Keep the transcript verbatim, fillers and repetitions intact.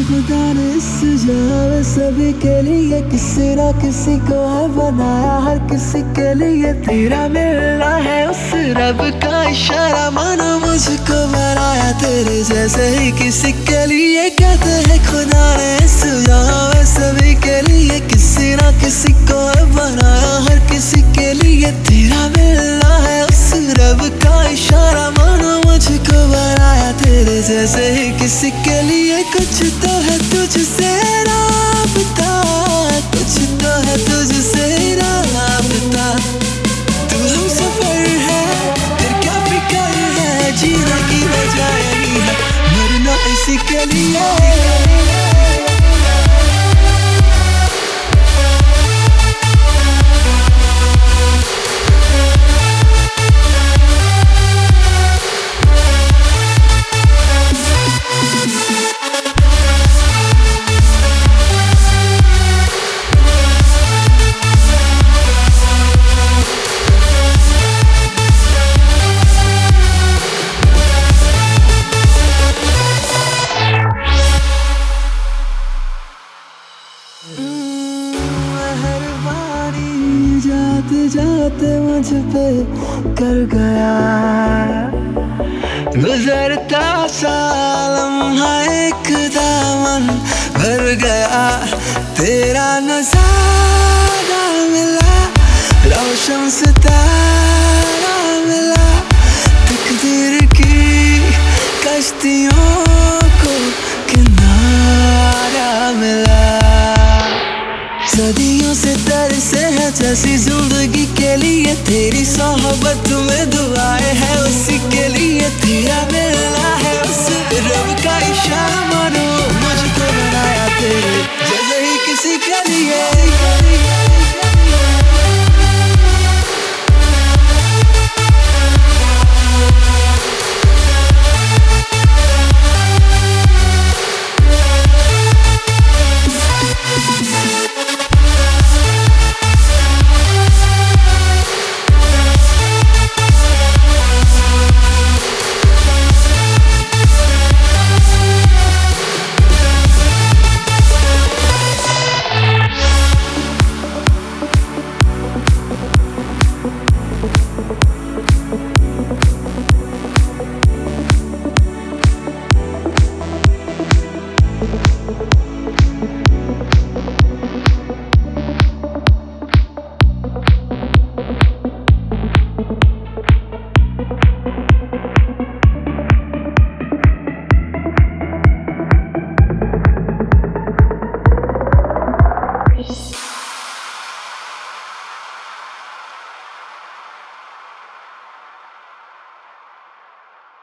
खुदा ने इस जहां सभी के लिए किसी ना किसी को है बनाया, हर किसी के लिए तेरा मिलना है उस रब का इशारा, मानो मुझको बनाया तेरे जैसे ही किसी के लिए। कहते हैं खुदा ने इस जहां सभी के लिए किसी ना किसी को है बनाया, हर किसी के लिए तेरा मिलना है उस रब का इशारा, मानो मुझको बनाया तेरे जैसे ही किसी के लिए। कुछ तो है तुझसे राबता, कुछ तो है तुझसे राबता, तू हम सफर है फिर क्या फिक्र है, जीने की वजह यही है मरना इसी के लिए। जाते जाते मुझ पे कर गया, गुजरता सा लम्हा एक दामन भर गया, तेरा नजारा मिला रोशन सितारा।